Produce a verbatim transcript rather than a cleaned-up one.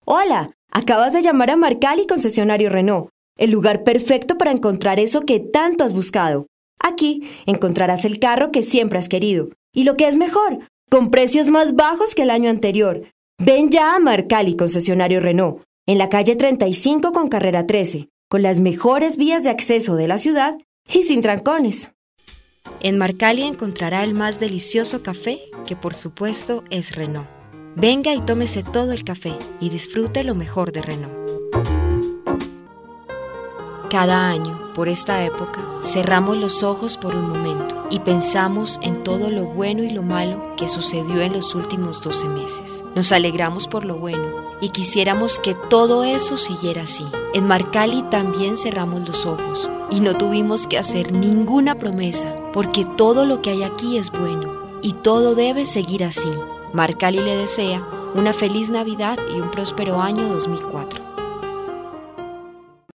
Hola, acabas de llamar a Marcali Concesionario Renault, el lugar perfecto para encontrar eso que tanto has buscado. Aquí encontrarás el carro que siempre has querido. Y lo que es mejor, con precios más bajos que el año anterior. Ven ya a Marcali Concesionario Renault, en la calle treinta y cinco con carrera trece, con las mejores vías de acceso de la ciudad y sin trancones. En Marcali encontrará el más delicioso café, que por supuesto es Renault. Venga y tómese todo el café y disfrute lo mejor de Renault. Cada año, por esta época, cerramos los ojos por un momento y pensamos en todo lo bueno y lo malo que sucedió en los últimos doce meses. Nos alegramos por lo bueno y quisiéramos que todo eso siguiera así. En Marcali también cerramos los ojos y no tuvimos que hacer ninguna promesa, porque todo lo que hay aquí es bueno y todo debe seguir así. Marcali le desea una feliz Navidad y un próspero año dos mil cuatro.